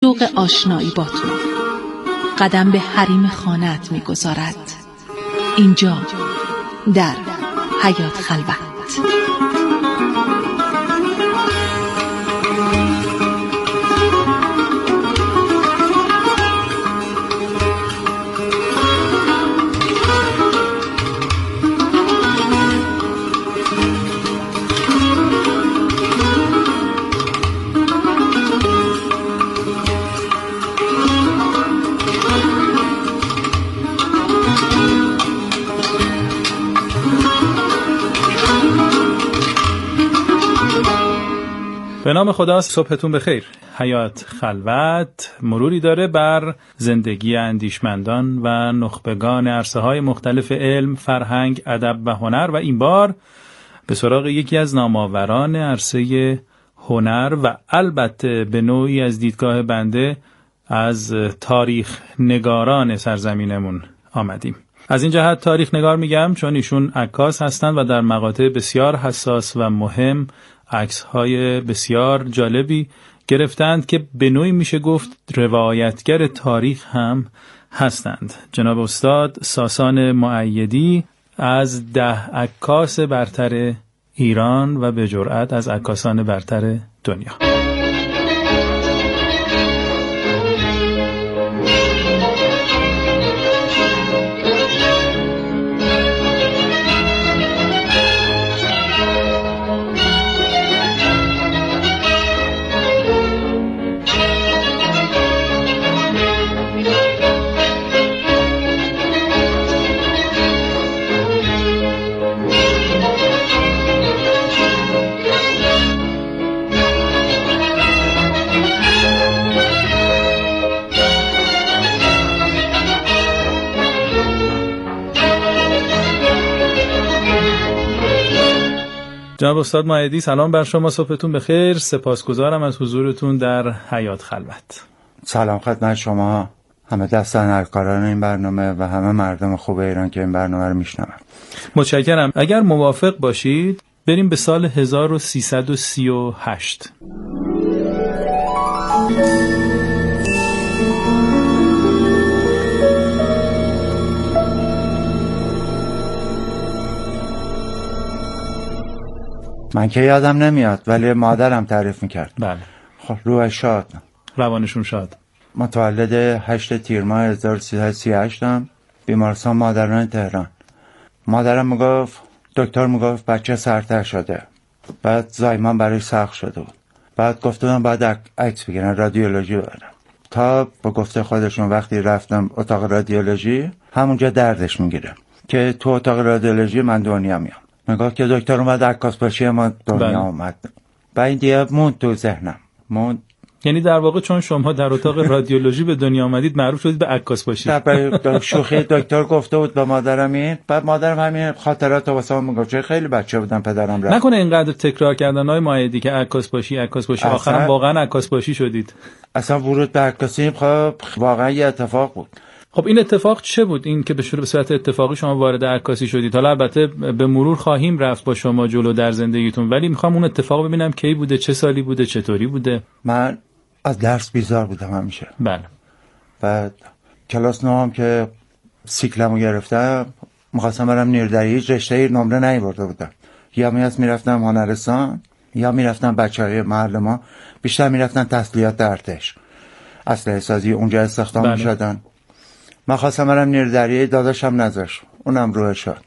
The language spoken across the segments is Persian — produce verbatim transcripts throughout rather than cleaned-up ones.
شوق آشنایی با تو قدم به حریم خانه‌ات می‌گذارد. اینجا در حیات خلوت. به نام خدا، صبحتون بخیر. حیات خلوت مروری داره بر زندگی اندیشمندان و نخبگان عرصه‌های مختلف علم، فرهنگ، ادب و هنر، و این بار به سراغ یکی از نامآوران عرصه هنر و البته به نوعی از دیدگاه بنده از تاریخ نگاران سرزمینمون آمدیم. از این جهت تاریخ نگار میگم چون ایشون عکاس هستند و در مقاطع بسیار حساس و مهم عکس‌های بسیار جالبی گرفتند که به نوعی میشه گفت روایتگر تاریخ هم هستند. جناب استاد ساسان مؤیدی از ده عکاس برتر ایران و به جرئت از عکاسان برتر دنیا. جناب استاد مؤیدی، سلام بر شما، صبحتون بخیر. سپاسگزارم از حضورتون در حیات خلوت. سلام خدمت شما، همه دست هنرکاران این برنامه و همه مردم خوب ایران که این برنامه رو میشنون. متشکرم. اگر موافق باشید بریم به سال هزار و سیصد و سی و هشت. من که یادم نمیاد ولی مادرم تعریف میکرد. بله. خب روح شاد، روانشون شاد. متولد هشت تیر ماه هزار و سیصد و سی و هشت ام، بیمارستان مادران تهران. مادرم میگفت، دکتر میگفت بچه سرطر شده، بعد زایمان برای سخت شده بود، بعد گفتم بعد عکس بگیرن، رادیولوژی برن. تا با گفته خودشون وقتی رفتم اتاق رادیولوژی همونجا دردش میگیره که تو اتاق رادیولوژی من دنیا میام. میگه که دکتر اومد عکاس باشی، ما دنیا اومد. با این دیگه موند تو ذهنم موند. یعنی در واقع چون شما در اتاق رادیولوژی به دنیا آمدید معروف شدید به عکاس باشید. در شوخی دکتر گفته بود به مادرم این، بعد مادرم همین خاطرات واسه من میگفت. خیلی بچه بودم پدرم رفت. نکنه اینقدر تکرار کردن های مؤیدی که عکاس باشی عکاس باشی آخرام واقعا عکاس باشی شدید؟ اصلا ورود به عکاسی خب واقعا یه اتفاق بود. خب این اتفاق چه بود؟ این که به صورت اتفاقی شما وارد عکاسی شدید. حالا البته به مرور خواهیم رفت با شما جلو در زندگیتون، ولی میخوام اون اتفاق ببینم کی بوده، چه سالی بوده، چطوری بوده. من از درس بیزار بودم همیشه. بله. بعد کلاس نهم که سیکلمو گرفتم، می‌خواستم برم نیردری، رشته نمره نیاورده بودم. یا میاس میرفتم هنرستان یا میرفتم بچهای محل ما، بیشتر میرفتن تسلیحات ارتش، اسلحه سازی، اونجا استخدام بله. می‌شدن. من خواستم برم نیردری، داداشم نذاشت، اونم روح شد.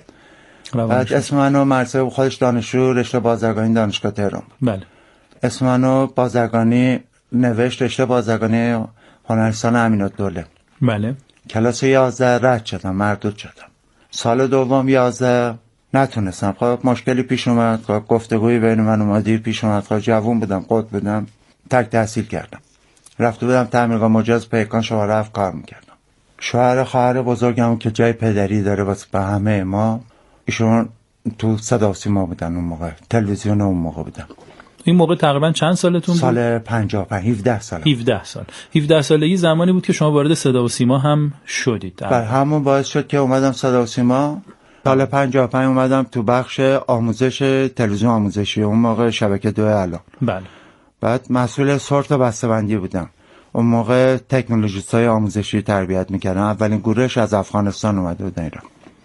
بعد اسم منو مرسه خودش دانشجو رشته بازرگانی دانشگاه تهران. بله. اسم منو بازرگانی نوشت، رشته بازرگانی هنرستان امین‌الدوله. بله. کلاس یازده رد شدم، مردود شدم. سال دوم یازده نتونستم، خب مشکلی پیش اومد، خب گفتگویی بین من و مدیر پیش اومد، خب جوون بودم، قد بودم، تک تحصیل کردم. رفته بودم تعمیرگاه مجاز پیکان شماره هفت کار میکردم. شوهر خواهر بزرگم که جای پدری داره واسه به همه ما، ایشون تو صدا و سیما بودن اون موقع، تلویزیون اون موقع بودن. این موقع تقریبا چند سالتون بود؟ سال پنجاه و پنج، هفده سال. هفده سال. هفده سالگی زمانی بود که شما وارد صدا و سیما هم شدید. بله، همون باعث شد که اومدم صدا و سیما. سال پنجاه و پنج اومدم تو بخش آموزش تلویزیون آموزشی، اون موقع شبکه دو الان. بله. بعد مسئول سورت و بسته‌بندی بودم. اون موقع تکنولوژیستای آموزشی تربیت میکردن. اولین گروهش از افغانستان اومده بودن ایران.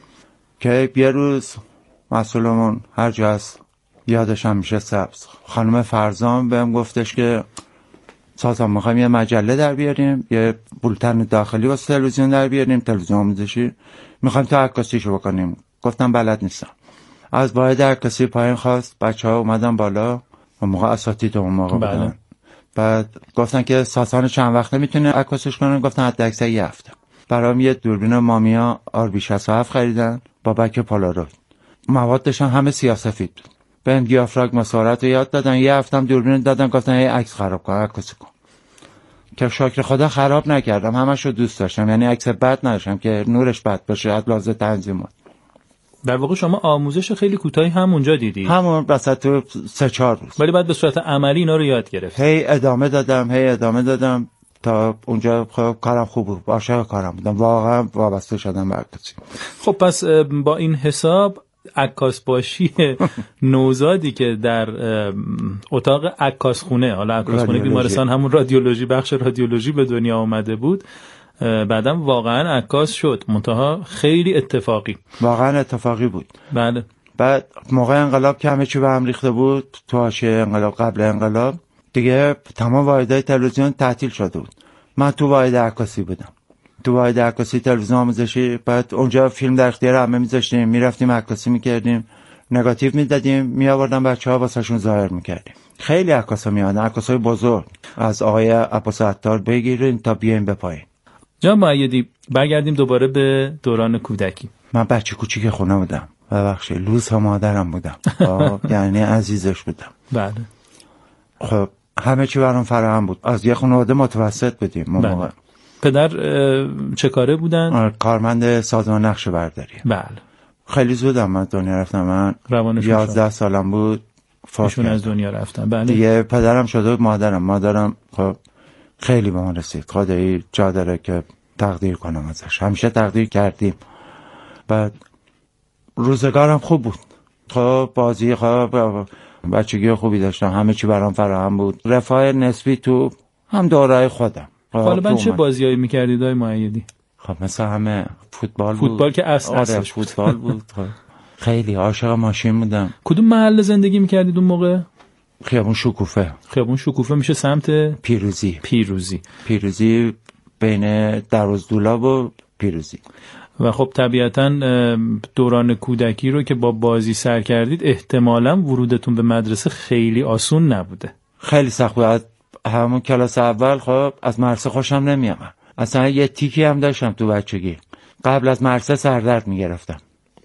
که یه روز مسئولمون هر جا هست یادش هم میشه سبز، خانم فرزان بهم گفتش که سازمان میخوایم یه مجله در بیاریم، یه بولتن داخلی واسه تلویزیون در بیاریم، تلویزیون آموزشی، میخوایم تا عکاسیشو بکنیم. گفتم بلد نیستم. از واحد عکاسی پایین خواست، بچه‌ها اومدن بالا، اون موقع اساتید اون موقع بودن. بله. بعد گفتن که ساسان چند وقته میتونه عکاسیش کنه؟ گفتن حد اکثر یه هفته. برام یه دوربین مامیا آر بی شصت و هفت خریدن با بک پولاروید. موادش هم همه سیاه‌سفید بود. بهم دیافراگم مسارت رو یاد دادن، یه هفتم دوربین دادن، گفتن یه عکس خراب کن، عکاسی کن. که شکر خدا خراب نکردم، همش رو دوست داشتم، یعنی عکس بد نداشتم که نورش بد باشه، از لحاظ تنظیمات. در واقع شما آموزش خیلی کوتاهی هم اونجا دیدی؟ همون وسط تو سه چهار روز. ولی بعد به صورت عملی اینا رو یاد گرفت. هی ادامه دادم، هی ادامه دادم تا اونجا خب کارم خوب بود، عاشق کارم بودم، واقعا وابسته شدم به عکاسی. خب پس با این حساب عکاس باشی نوزادی که در اتاق عکاس خونه، حالا عکاس خونه بیمارستان همون رادیولوژی، بخش رادیولوژی به دنیا آمده بود، بعدم واقعا عکاس شد، منتها خیلی اتفاقی. واقعا اتفاقی بود. بله. بعد موقع انقلاب که همه چی به هم ریخته بود، تو حاشیه انقلاب، قبل انقلاب دیگه تمام واحدهای تلویزیون تعطیل شده بود. من تو واحد عکاسی بودم، تو واحد عکاسی تلویزیون آموزشی. بعد اونجا فیلم در اختیار همه میذاشتیم، میرفتیم عکاسی میکردیم، نگاتیو میدادیم، میآوردن بچه‌ها واسهشون ظاهر میکردیم. خیلی عکاسا میادن، عکاسای بزرگ، از آقای عباس عطار بگیرین تا بیایم به پایین. جناب مؤیدی، برگردیم دوباره به دوران کودکی. من بچه کوچیک خونه بودم، ببخشید لوس ها مادرم بودم. یعنی عزیزش بودم. بله. خب همه چی برام فراهم بود. از یه خانواده متوسط بودیم موقع. بله. پدر چه کاره بودن؟ کارمند سازمان نقشه برداری. بله. خیلی زودم من دنیا رفتم. من یازده سالم بود ایشون از دنیا رفتن. بله. دیگه پدرم شده بود مادرم. مادرم خب خیلی به من رسید. خدایی جا داره که تقدیر کنم ازش. همیشه تقدیر کردیم. بعد روزگارم خوب بود. خب بازی خب بچگی خوبی داشتم. همه چی برام فراهم بود. رفاه نسبی تو هم دورای خودم. غالبا چه بازیایی می‌کردید آقای مؤیدی؟ خب مثلا همه فوتبال بود. فوتبال که اصل اصلش فوتبال بود. خب خیلی عاشق ماشین بودم. کدوم محله زندگی می‌کردید اون موقع؟ خیابون شکوفه. خیابون شکوفه میشه سمت پیروزی. پیروزی. پیروزی بین دروازدولاب و پیروزی. و خب طبیعتاً دوران کودکی رو که با بازی سر کردید، احتمالاً ورودتون به مدرسه خیلی آسون نبوده. خیلی سخت بود. همون کلاس اول خب از مدرسه خوشم نمیامد. اصلا یه تیکی هم داشتم تو بچگی. قبل از مدرسه سردرد میگرفتم.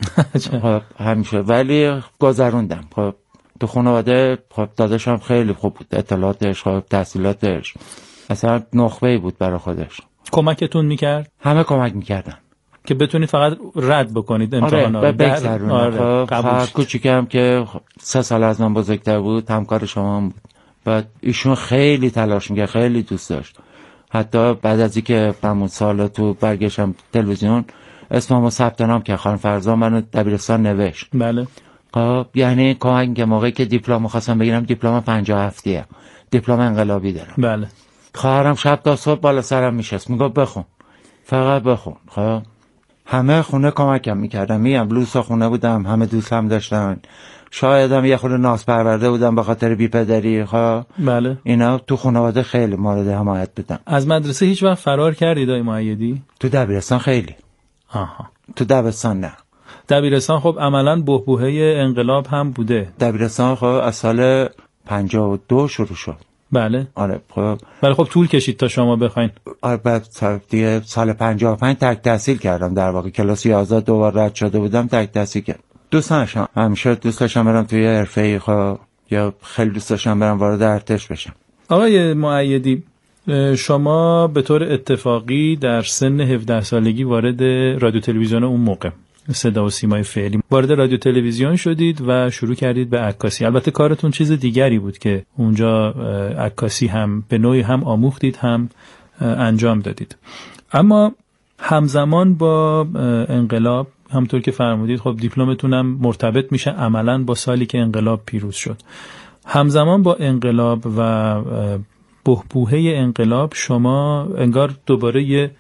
خب همیشه، ولی گذروندم. خب تو خانواده خب داداشم خیلی خوب بود، اطلاعاتش خب تحصیلاتش اصلا نخبه‌ای بود برای خودش. کمکتون میکرد؟ همه کمک میکردن که بتونید فقط رد بکنید امتحانا. آره بگذرونم. آره خب کوچیکم که سه سال از من بزرگتر بود، همکار شما هم بود. بعد ایشون خیلی تلاش میکرد، خیلی دوست داشت. حتی بعد از اینکه همون سال تو برگشتم تلویزیون، اسممو ثبت نام کرد. خانم فرزان منو دبیرستان نوشت. بله. خب یعنی کمک که موقعی که دیپلم خواستم بگیرم، دیپلم پنجاه هفتیه، دیپلم انقلابی دارم. بله. خواهرم شب تا صبح بالا سرم میشست، میگه بخون، فقط بخون. خب همه خونه کمکم میکردم. میگم لوسا خونه بودم، همه دوستم داشتن. شایدم یه خورده ناز پرورده بودم به خاطر بی پدری. خب بله. اینا تو خانواده خیلی مورد حمایت بودن. از مدرسه هیچ وقت فرار کردید آقای مؤیدی؟ تو دبیرستان خیلی. آها. تو دبستان نه. دبیرستان خب عملاً بحبوحه انقلاب هم بوده. دبیرستان خب از سال پنجاه و دو شروع شد. بله. آره خب. ولی خب طول کشید تا شما بخواین. آره بعد دیگه سال پنجاه و پنج ترک تحصیل کردم. در واقع کلاس یازده دوباره رد شده بودم، ترک تحصیل کردم. دوست داشتم، همیشه دوست داشتم برم توی حرفه‌ای. خب یا خیلی دوست داشتم برم وارد ارتش بشم. آقای مؤیدی، شما به طور اتفاقی در سن هفده سالگی وارد رادیو تلویزیون اون موقع صدا و سیمای فعلی وارد رادیو تلویزیون شدید و شروع کردید به عکاسی. البته کارتون چیز دیگری بود که اونجا عکاسی هم به نوعی هم آموختید هم انجام دادید. اما همزمان با انقلاب، همطور که فرمودید، خب دیپلمتون هم مرتبط میشه عملاً با سالی که انقلاب پیروز شد. همزمان با انقلاب و بحبوحه انقلاب شما انگار دوباره یه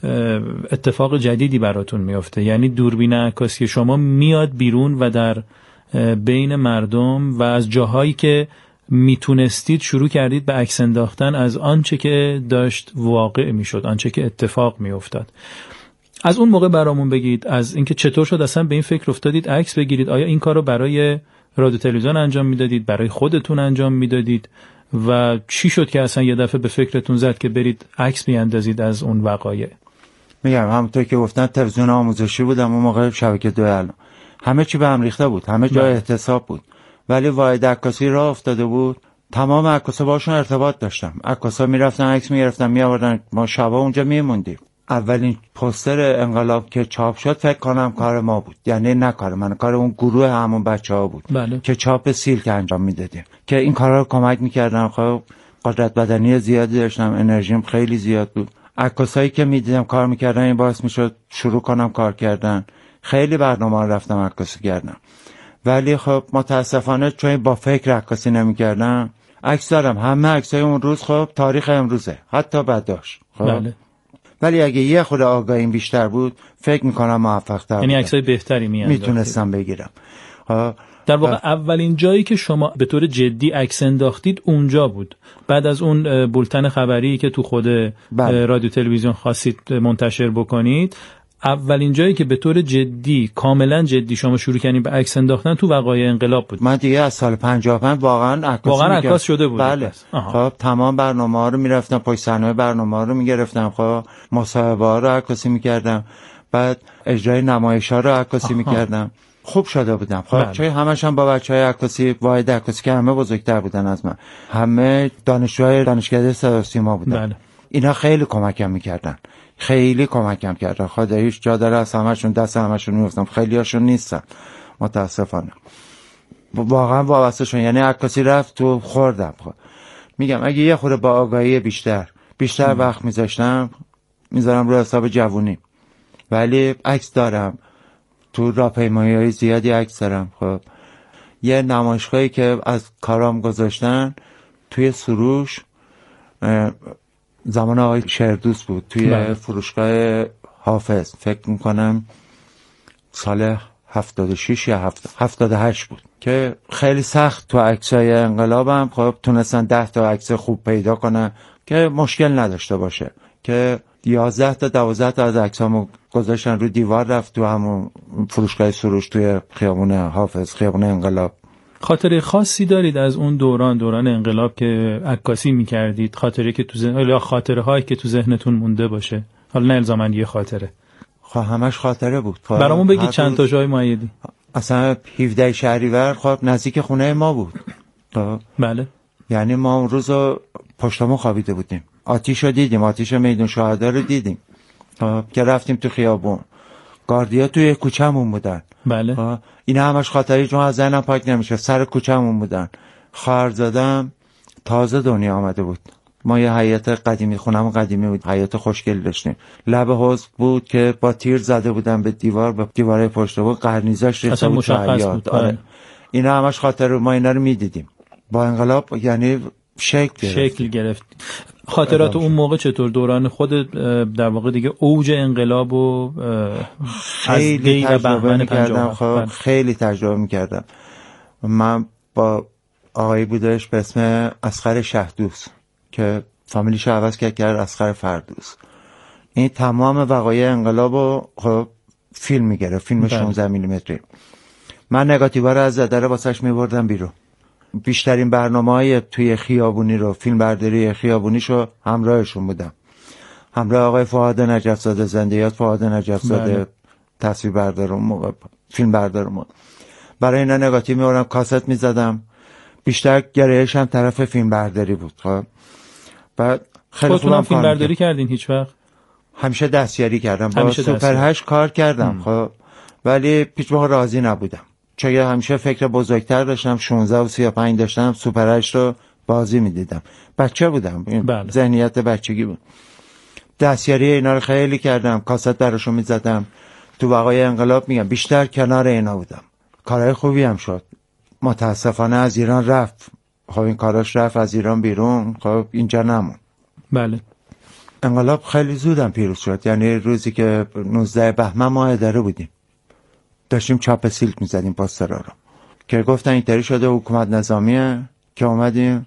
اتفاق جدیدی براتون میفته، یعنی دوربین عکاسی شما میاد بیرون و در بین مردم و از جاهایی که میتونستید شروع کردید به عکس انداختن از آنچه که داشت واقع میشد، آنچه که اتفاق میافتاد. از اون موقع برامون بگید از اینکه چطور شد اصلا به این فکر افتادید عکس بگیرید. آیا این کارو برای رادیو تلویزیون انجام میدادید، برای خودتون انجام میدادید و چی شد که اصلا یه دفعه به فکرتون زد که برید عکس بیاندازید از اون وقایع؟ میگم همونطور که گفتن تلویزیون آموزشی بودم اون موقع، شبکه دو الان همه چی به هم ریخته بود، همه جا احتساب بود، ولی واحد عکاسی راه افتاده بود. تمام عکاسا باشون ارتباط داشتم، عکاسا میرفتن عکس میگرفتن میآوردن، ما شبا اونجا میموندیم. اولین پوستر انقلاب که چاپ شد فکر کنم کار ما بود، یعنی نه کار من، کار اون گروه همون بچه‌ها بود. بله. که چاپ سیلک انجام میدادیم که این کارا رو کمک میکردم. خب قدرت بدنی زیادی داشتم، انرژیم خیلی زیاد بود. عکاسایی که میدیدم کار میکردن این باعث میشد شروع کنم کار کردن. خیلی برنامه رفتم عکاسی کردم، ولی خب متاسفانه چون با فکر عکاسی نمیکردم. عکس دارم، همه عکسای اون روز خب تاریخ امروزه، حتی بعداش. خب بله. ولی اگه یه خود آگاهیم بیشتر بود فکر میکنم موفق تر یعنی عکسای بهتری میتونستم بگیرم. در واقع اولین جایی که شما به طور جدی عکس انداختید اونجا بود، بعد از اون بولتن خبری که تو خود بله. رادیو تلویزیون خواستید منتشر بکنید. اولین جایی که به طور جدی، کاملا جدی شما شروع کردین به عکس انداختن تو وقایع انقلاب بود. من دیگه از سال پنجاه و پنج واقعا عکاسی واقعا عکاس شده بود. بله. خب تمام برنامه‌ها رو میرفتم، پشت صحنه برنامه‌ها رو میگرفتم، خب مصاحبه‌ها رو عکاسی میکردم، بعد اجرای نمایش‌ها رو عکاسی میکردم. خوب شده بودم. خب بله. چون همش هم با بچهای عکاسی، واحد عکاسی که همه بزرگتر بودن از من، همه دانشجوهای دانشکده صدا و سیما بودن. بله. اینا خیلی کمکم میکردن، خیلی کمکم کردن. خداییش جا داره از همشون دست همشون میافتم، خیلی هاشون نیستن متاسفانه. واقعا وابسته شدم، یعنی عکاسی رفت تو خوردم. خب میگم اگه یه خورده با آگاهی بیشتر بیشتر م. وقت میذاشتم میذارم رو حساب جوونی. ولی عکس دارم، تو راهپیمایی‌های زیادی عکس دارم. خب یه نمایشگاهی که از کارام گذاشتن توی سروش زمان آقای شردوست بود، توی بله. فروشگاه حافظ، فکر میکنم سال هفتاد و شش یا هفتاد و هشت بود، که خیلی سخت تو عکسای انقلابم خب تونستن ده تا عکس خوب پیدا کنن که مشکل نداشته باشه، که یازده تا دوازده تا از عکسامو گذاشتن رو دیوار، رفت تو همون فروشگاه سروش توی خیابون حافظ، خیابون انقلاب. خاطره خاصی دارید از اون دوران، دوران انقلاب که عکاسی می‌کردید؟ خاطره که تو ذهن، یا خاطره هایی که تو ذهنتون مونده باشه؟ حالا نه الزاماً یه خاطره. خب همش خاطره بود. برامون بگید چند تا جای مایدی. اصلا هفده شهریور خب نزدیک خونه ما بود. خب بله. یعنی ما اون روزو پشتمون خوابیده بودیم. آتیش رو دیدیم، آتیش میدون شهدا رو دیدیم. خب که رفتیم تو خیابون. گاردیا توی کوچه‌مون بودن. بله. خب اینا همش خاطره چون از ذهنم پاک نمیشه. سر کوچه‌مون بودن. خواهرزادم تازه دنیا آمده بود. ما یه حیاط قدیمی، خونم قدیمی بود، حیاط خوشگل داشتیم. لب حوض بود که با تیر زده بودن به دیوار، به دیواره پشت بود، قرنیزاش ریخته بود تو حیاط. آره. اینا همش خاطره، ما اینا رو میدیدیم. با انقلاب یعنی شکل گرفت. شکل گرفت. خاطرات اون موقع چطور؟ دوران خود در واقع دیگه اوج انقلاب و خیلی تجربه می‌کردم. خب خیلی تجربه می‌کردم. من با آقایی بودش به اسم اصغر شهدوس که فامیلیش رو عوض کرد کرد اصغر فردوس. این تمام وقایع انقلاب رو خب فیلم می‌گرفت، فیلم شانزده میلیمتری. من نگاتیوا رو از زدره واسش می‌بردم بیرون. بیشترین برنامه‌های توی خیابونی رو، فیلم برداری خیابونیشو همراهشون بودم. همراه آقای فؤاد نجف‌زاده، زندیات فؤاد نجف‌زاده، بله. تصویر بردارم، موقع فیلم بردارم. برای اینا نگاتیو می‌بردم، کاست می‌زدم. بیشتر گرایش هم طرف فیلم برداری بود. خب بعد خیلی خوبم فیلم برداری کردین هیچ وقت؟ همیشه دستیاری کردم. با سوپر هشت کار کردم. خب ولی هیچ موقع راضی نبودم. چون همیشه فکر بزرگتر داشتم، شانزده و سی و پنج داشتم، سوپر هشت رو بازی میدیدم. بچه بودم، بله. ذهنیت بچگی بود. دستیاری اینا رو خیلی کردم، کاست براشون میزدم. تو وقایع انقلاب میگم بیشتر کنار اینا بودم. کارهای خوبی هم شد. متاسفانه از ایران رفت خب این کاراش رفت از ایران بیرون، خب اینجا نمون. بله. انقلاب خیلی زودم پیروز شد، یعنی روزی که نوزده بهمن ما اداره بودیم داشتیم چاپ سیلک میزدیم پاسترا رو که گفتن اینطوری شده حکومت نظامیه، که اومدیم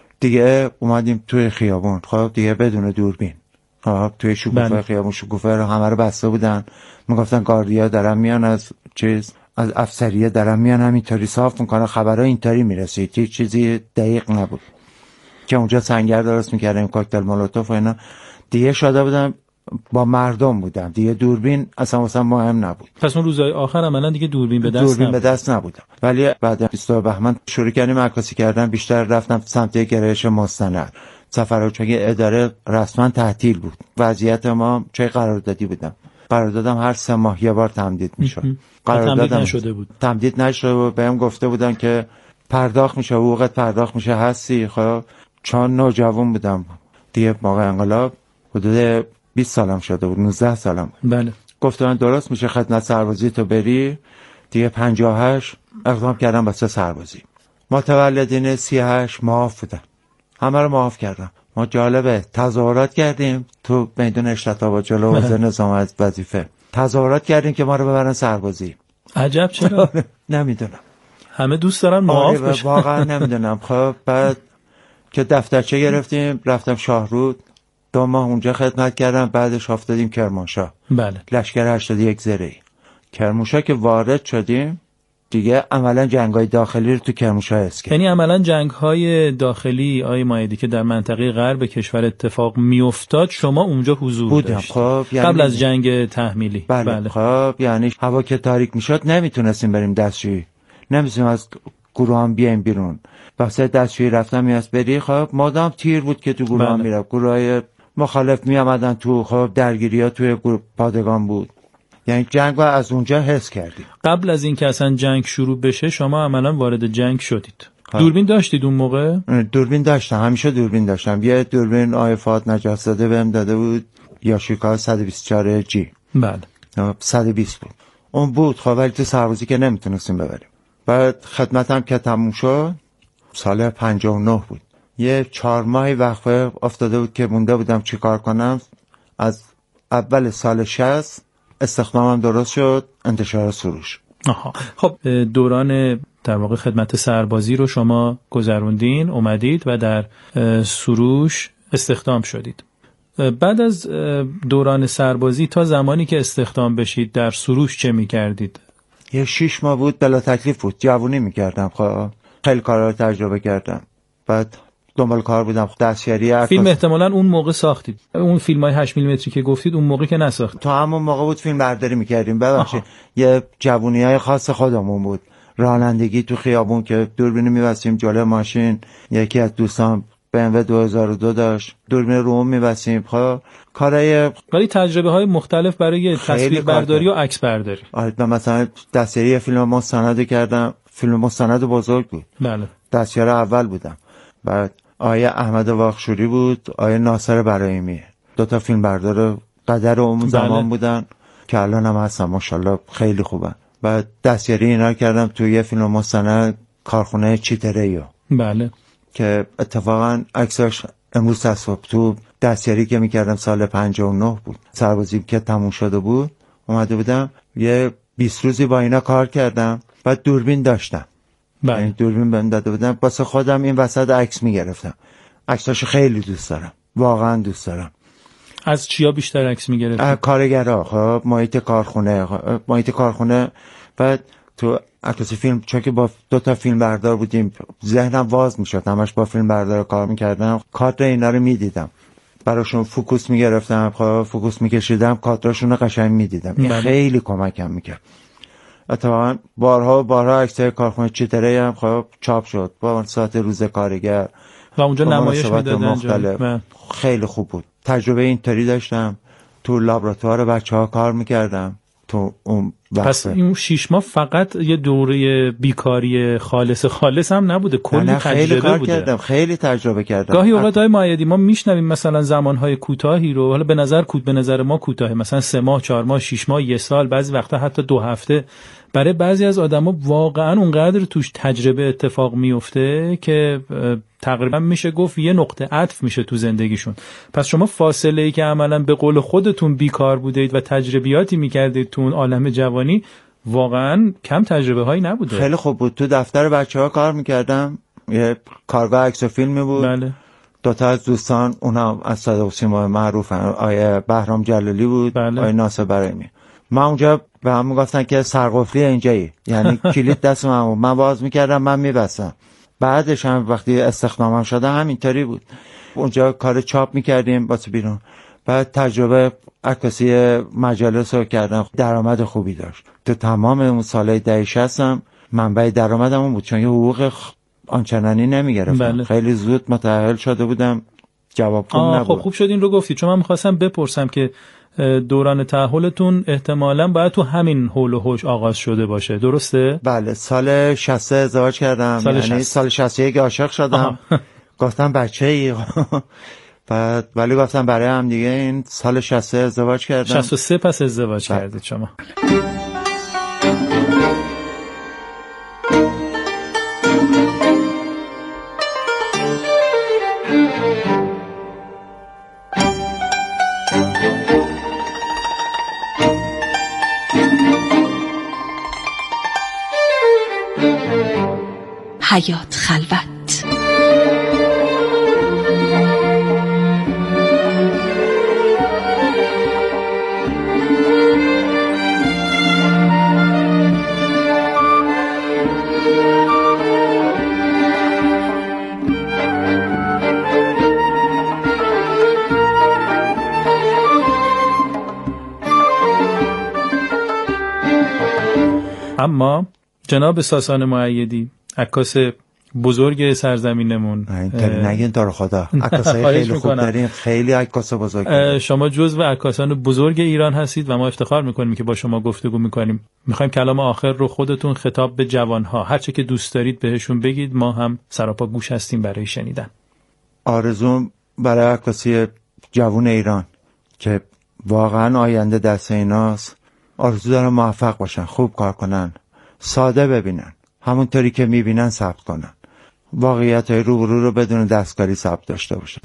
دیگه اومدیم توی خیابون، خب دیگه بدون دوربین، خب توی شکوفه بله. خیابون شکوفه رو همه رو بسته بودن، میگفتن گاردیا دارن میان از چیز از افسریه دارن میان همینطوری صاف میکنن، خبرها اینطوری میرسید، هیچ چیزی دقیق نبود که اونجا سنگر درست میکردیم کوکتل مولوتوف و اینا. دیگه شده بودم با مردم بودم، دیگه دوربین اصلا واسه مهم نبود. پس اون روزهای آخر عملا دیگه دوربین به دست دوربین نبود. به دست نبودم. ولی بعد بیست بهمن شروع کردیم عکاسی کردن، بیشتر رفتم سمت گرایش مستند. سفرها چون اداره رسما تعطیل بود، وضعیت ما چه قراردادی بودم، قراردادم هر سه ماه یه بار تمدید میشد. قرارداد نشده بود. تمدید نشده بود. بهم گفته بودن که پرداخت میشه، حقوقت پرداخت میشه، هستی. خب چون نوجوان بودم دیگه، موقع انقلاب حدود بیست سالم شده بود، نوزده سالم. بله. گفتن درست میشه خدمت سربازی تو بری. دیگه پنجاه و هشت اقدام کردم واسه سربازی. متولدین سی و هشت معاف بودن، همه رو معاف کردم. ما جالبه تظاهرات کردیم تو میدون اشتتابات جلو وزیر نظام وظیفه، تظاهرات کردیم که ما رو ببرن سربازی. عجب. چرا؟ نمیدونم، همه دوست دارن معاف بشن. واقعا نمیدونم. خب بعد که دفترچه گرفتیم رفتم شاهرود، دو ماه اونجا خدمت کردم. بعدش افتادیم کرمانشاه. بله. لشکر هشتاد و یک زرهی کرمانشاه که وارد شدیم دیگه عملا جنگ‌های داخلی رو تو کرمانشاه حس کردیم. یعنی عملا جنگ‌های داخلی آی مایدی که در منطقه غرب کشور اتفاق میافتاد شما اونجا حضور بودم. داشت. خب یعنی قبل از جنگ تحمیلی. بله. بله. خب یعنی هوا که تاریک میشد نمیتونستیم بریم دستشویی، نمیتونستیم از گروه هم بیایم بیرون. واسه دستشویی رفتم میاس بری، خب مادام تیر بود که تو گروه هم بله. میرفت، گروهای مخالف میامدن تو، خب درگیری‌ها توی گروه پادگان بود. یعنی جنگ رو از اونجا حس کردیم. قبل از اینکه اصلا جنگ شروع بشه شما عملا وارد جنگ شدید. ها. دوربین داشتید اون موقع؟ دوربین داشتم، همیشه دوربین داشتم. یه دوربین آقای فؤاد نجات زاده بهم داده بود، یاشیکا صد و بیست و چهار جی. بله. صد و بیست بود. اون بود خب، ولی تو سربازی که نمیتونستیم ببریم. بعد خدمتم که تموم شد سال پنجاه و نه بود. یه چهار ماهی وقفه افتاده بود که مونده بودم چیکار کنم. از اول سال شصت استخدامم درست شد، انتشار سروش. آها. خب دوران در واقع خدمت سربازی رو شما گذروندین، اومدید و در سروش استخدام شدید. بعد از دوران سربازی تا زمانی که استخدام بشید در سروش چه می‌کردید؟ یه شش ماه بود، بلا تکلیف بود، جوونی می‌کردم. خب خیلی کارا رو تجربه کردم. بعد دنبال کار بودم، دستیاری. فیلم احتمالاً اون موقع ساختید. اون فیلم‌های هشت میلیمتری که گفتید اون موقع که نساختید. تو همون موقع بود فیلم برداری می‌کردیم. ببخشید یه جوونیای خاص خودمون بود. رانندگی تو خیابون که دوربین می‌بستیم جلوی ماشین. یکی از دوستان بی ام و دو هزار و دو داشت، دوربین رو می‌بستیم. خب کارهای ولی تجربه‌های مختلف برای تصویر برداری و عکس برداری. آره مثلا دستیاری فیلم مستند کردم. فیلم مستند بزرگ بود. بله. دستیار اول بودم. بعد آیه احمد واخشوری بود، آیه ناصر برایمی، دو تا فیلم بردار قدر اون زمان بله. بودن که الان هم هستن ماشاءالله خیلی خوبن. بعد دستیاری اینا کردم توی یه فیلم مستند کارخونه چیتریو. بله. که اتفاقا عکسش امروز تصویب تو دستیاری که میکردم سال پنجاه و نه بود. سربازی که تموم شده بود اومده بودم یه بیست روزی با اینا کار کردم. بعد دوربین داشتم. بله. یعنی دوربین بهم داده بودن واسه خودم این وسط عکس میگرفتم. عکساشو خیلی دوست دارم، واقعا دوست دارم. از چیا بیشتر عکس میگرفتید؟ کارگرها، خب محیط کارخونه، محیط کارخونه. بعد تو عکاسی فیلم چون که با دو تا فیلم بردار بودیم ذهنم واز میشد، همش با فیلم بردار کار میکردم، کادر اینا رو میدیدم، براشون فوکوس میگرفتم، خب فوکوس میکشیدم، کادرشون رو قشنگ میدیدم. این خیلی کمکم میکرد. اتفاقا بارها بارها عکسای کارخونه چیتری هم خب چاپ شد با ساعت روز کارگر و اونجا نمایش میدادن. خیلی خوب بود. تجربه اینطوری داشتم. تو لابراتوار بچه‌ها کار میکردم تو اون وقت. پس این شش ماه فقط یه دوره بیکاری خالص خالص هم نبوده، کلی تجربه کار بوده. کردم، خیلی تجربه کردم. گاهی اوقات های مایدی ما میشنویم مثلا زمانهای کوتاهی رو، حالا به نظر کود به نظر ما کوتاه، مثلا سه ماه، چهار ماه، شش ماه، یه سال، بعضی وقتا حتی دو هفته برای بعضی از آدما واقعا اونقدر توش تجربه اتفاق میفته که تقریبا میشه گفت یه نقطه عطف میشه تو زندگیشون. پس شما فاصله ای که عملا به قول خودتون بیکار بودید و تجربیاتی میکردید تو اون عالم جوانی واقعا کم تجربه هایی نبوده. خیلی خوب بود. تو دفتر بچه ها کار میکردم، یه کارگاه عکس و فیلمی بود. بله. دوتا از دوستان اونا از صدا و سیما معروفن، آیه بهرام جلالی بود، بله. آیه ناصر برایمی. من اونجا به هم میگفتن که سرقفلی اینجایی، یعنی کلید دست من بود، من باز میکردم من میبستم. بعدش هم وقتی استخدامم شده همینطوری بود. اونجا کار چاپ میکردیم واسه بیرون. بعد تجربه عکاسی مجالس رو کردم، درآمد خوبی داشت. تو تمام اون سالهای دهه شصت منبع درآمدم اون بود، چون یه حقوق آنچنانی نمیگرفتم. بله. خیلی زود متأهل شده بودم، جواب خوب نبود. خب خوب شد این رو گفتی، چون من میخواستم بپرسم که دوران تأهلتون احتمالاً باید تو همین حول و حوش آغاز شده باشه، درسته؟ بله، سال شصت ازدواج کردم، سال یعنی شصت. سال شصت و یک عاشق شدم. گفتم بچه ای بعد ولی گفتم برای هم دیگه این سال شصت ازدواج کردم. شصت و سه پس ازدواج بله. کردید شما. حیات خلوت. اما جناب ساسان مؤیدی، عکاس بزرگ سرزمینمون، اینطوری نگین تو رو خدا، عکاسای خیلی خوب داریم، خیلی عکاس بزرگ داریم. شما جزو عکاسان بزرگ ایران هستید و ما افتخار میکنیم که با شما گفتگو میکنیم. میخوایم کلام آخر رو خودتون خطاب به جوانها، هر چه که دوست دارید بهشون بگید، ما هم سراپا گوش هستیم برای شنیدن. آرزوم برای عکاسی جوان ایران که واقعا آینده دست ایناست، آرزو دارم موفق باشن، خوب کار کنن، ساده ببینن، همونطوری که میبینن ثبت کنن، واقعیت های روبرو رو بدون دستکاری ثبت داشته باشن.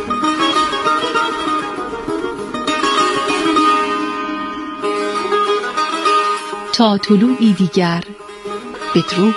تا طلوعی دیگر بدرود.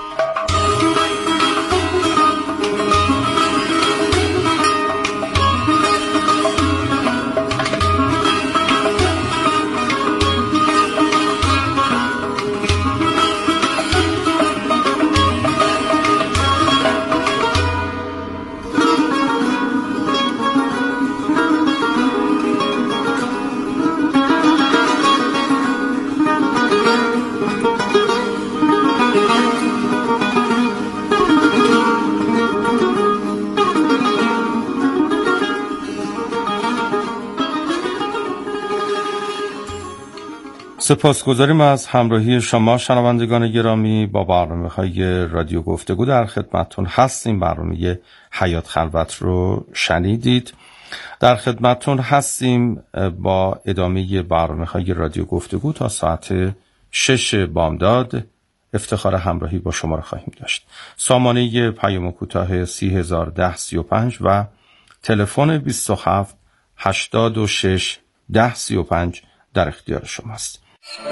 سپاسگزاریم از همراهی شما شنوندگان گرامی. با برنامه‌های رادیو گفتگو در خدمتتون هستیم. برنامه حیات خلوت رو شنیدید. در خدمتتون هستیم با ادامه برنامه‌های رادیو گفتگو تا ساعت شش بامداد. افتخار همراهی با شما رو خواهیم داشت. سامانه پیام کوتاه سی هزار و ده سی و پنج و تلفن بیست و هفت هشتاد و شش ده سی و پنج در اختیار شماست.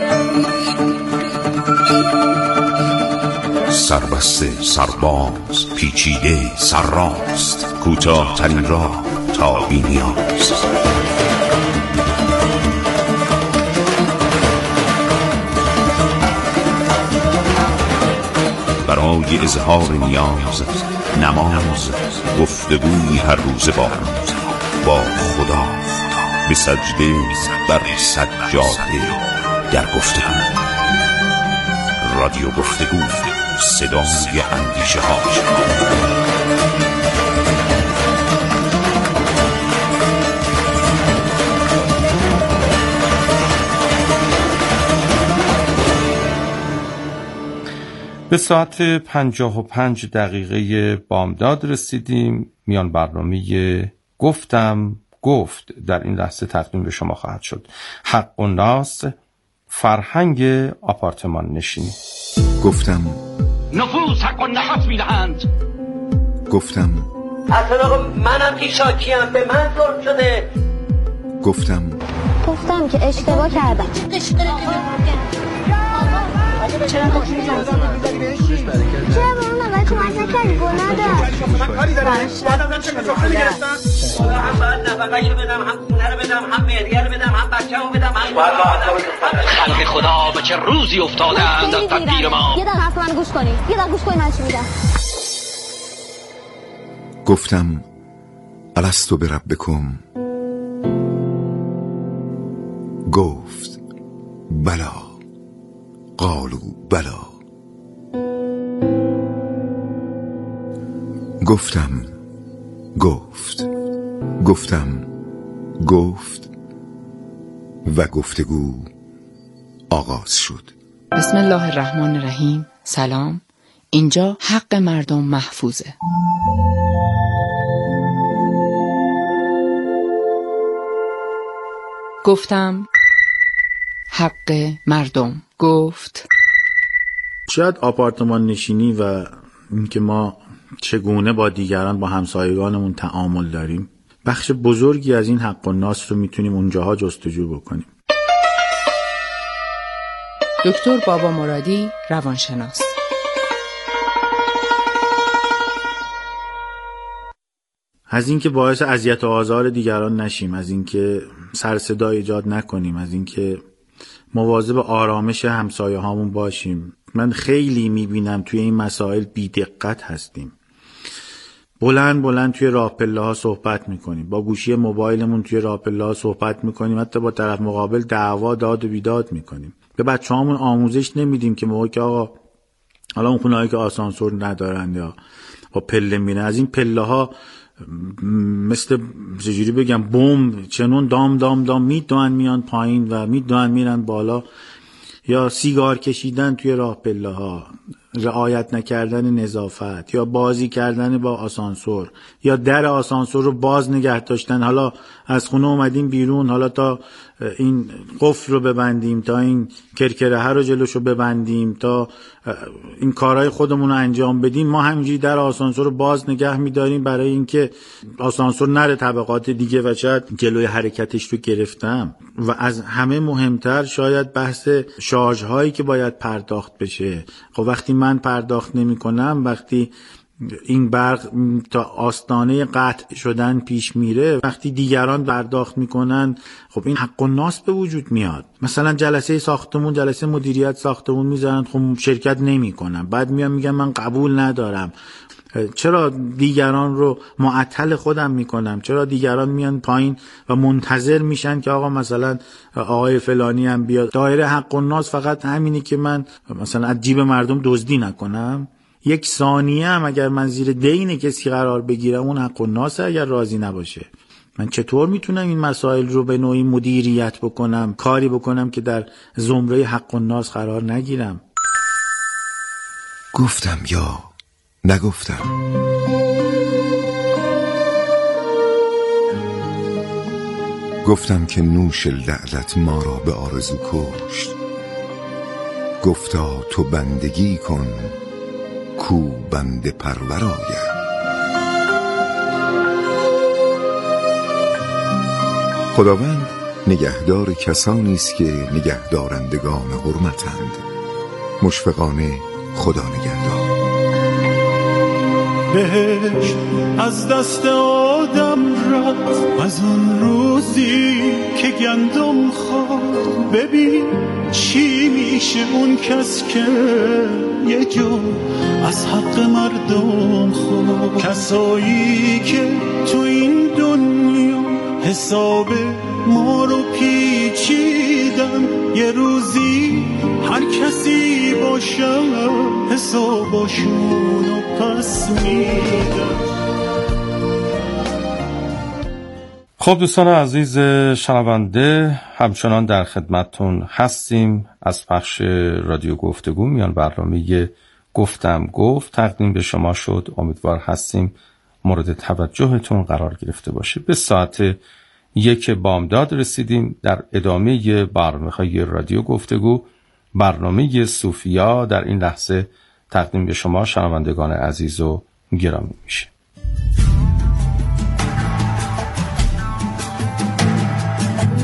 سربسته، سرباز، پیچیده، سرراست، کوتاه ترین راه تا بی‌نیاز. برای اظهار نیاز، نماز، گفتگوی هر روز با با خدا، به سجده بر سجاده در گفتگو. رادیو گفتگو، صدای اندیشه ها. به ساعت پنجاه و پنج دقیقه بامداد رسیدیم. میان برنامه گفتم گفت در این لحظه تقدیم به شما خواهد شد. حق الناس فرهنگ آپارتمان نشینی. گفتم نفوذ حق و نفس میدهند. گفتم اصلا منم که شاکیم، به من ظلم شده. گفتم گفتم که اشتباه کردم. چرا با اون اول کمک نکردی؟ گناه داشت. من کاری دارم. بعدم چه کسافه میگرفتن؟ هم باید نفقه‌شو بدم، هم خونه رو بدم، هم مهریه رو بدم، هم بچه‌مو بدم، هم خلق خدا به چه روزی افتادند از تقدیر ما. یه دقیقه حرف من گوش کنی. یه دقیقه گوش کنی من چی میگم. گفتم الستو بربکم. گفت بلا. قالوا بلا. گفتم گفت گفتم گفت و گفتگو آغاز شد. بسم الله الرحمن الرحیم. سلام. اینجا حق مردم محفوظه. گفتم حق مردم. گفت شاید آپارتمان نشینی و اینکه ما چگونه با دیگران با همسایگانمون تعامل داریم بخش بزرگی از این حق و ناس رو میتونیم اونجاها جستجو بکنیم. دکتر بابا مرادی، روانشناس. از اینکه باعث اذیت و آزار دیگران نشیم، از اینکه سر صدا ایجاد نکنیم، از اینکه مواظب آرامش همسایه هامون باشیم. من خیلی میبینم توی این مسائل بی‌دقت هستیم. بلند بلند توی راه پله ها صحبت میکنیم، با گوشی موبایلمون توی راه پله ها صحبت میکنیم، حتی با طرف مقابل دعوا داد و بیداد میکنیم. به بچه هامون آموزش نمیدیم که موقع که آقا حالا اون خونه‌هایی که آسانسور ندارن یا با پله میرن، از این پله ها مثل چجوری بگم بمب چنون دام دام دام میدوئن میان پایین و میدوئن میرن بالا. یا سیگار کشیدن توی راه پله ها، رعایت نکردن نظافت، یا بازی کردن با آسانسور، یا در آسانسور رو باز نگه داشتن. حالا از خونه اومدیم بیرون، حالا تا این قفل رو ببندیم، تا این کرکره ها رو جلوشو ببندیم، تا این کارهای خودمون رو انجام بدیم، ما همینجوری در آسانسور رو باز نگه میداریم برای اینکه آسانسور نره طبقات دیگه و شاید جلوی حرکتش رو گرفتم. و از همه مهمتر شاید بحث شارژ هایی که باید پرداخت بشه. خب وقتی من پرداخت نمی کنم، وقتی این برق تا آستانه قطع شدن پیش میره، وقتی دیگران پرداخت میکنن، خب این حق و ناس به وجود میاد. مثلا جلسه ساختمون، جلسه مدیریت ساختمون میذارن، خب شرکت نمیکنن، بعد میان میگن من قبول ندارم. چرا دیگران رو معطل خودم میکنم؟ چرا دیگران میان پایین و منتظر میشن که آقا مثلا آقای فلانی هم بیاد؟ دایره حق و ناس فقط همینی که من مثلا از جیب مردم دزدی نکنم. یک ثانیه هم اگر من زیر دین کسی قرار بگیرم، اون حق و ناس اگر راضی نباشه. من چطور میتونم این مسائل رو به نوعی مدیریت بکنم، کاری بکنم که در زمره حق و ناس قرار نگیرم؟ گفتم یا نگفتم. گفتم که نوش لعلت ما را به آرزو کشت. گفتا تو بندگی کن کو بنده پرور آید. خداوند نگهدار کسانی است که نگهدارندگان حرمتند. مشفقانه خدا نگهدار. بهشت از دست آدم رفت از اون روزی که گندم خورد. ببین چی میشه اون کس که یه جو از حق مردم خورد. کسایی که تو این دنیا حساب ما رو پیچیدن، یه روزی هر کسی باشه حساباشونو پس میدن. خب دوستان عزیز شنونده، همچنان در خدمتتون هستیم. از پخش رادیو گفتگو میان برنامه گفتم گفت تقدیم به شما شد. امیدوار هستیم مورد توجهتون قرار گرفته باشه. به ساعت یک بامداد رسیدیم. در ادامه برنامه‌های رادیو گفتگو برنامه صوفیا در این لحظه تقدیم به شما شنوندگان عزیز و گرامی میشه.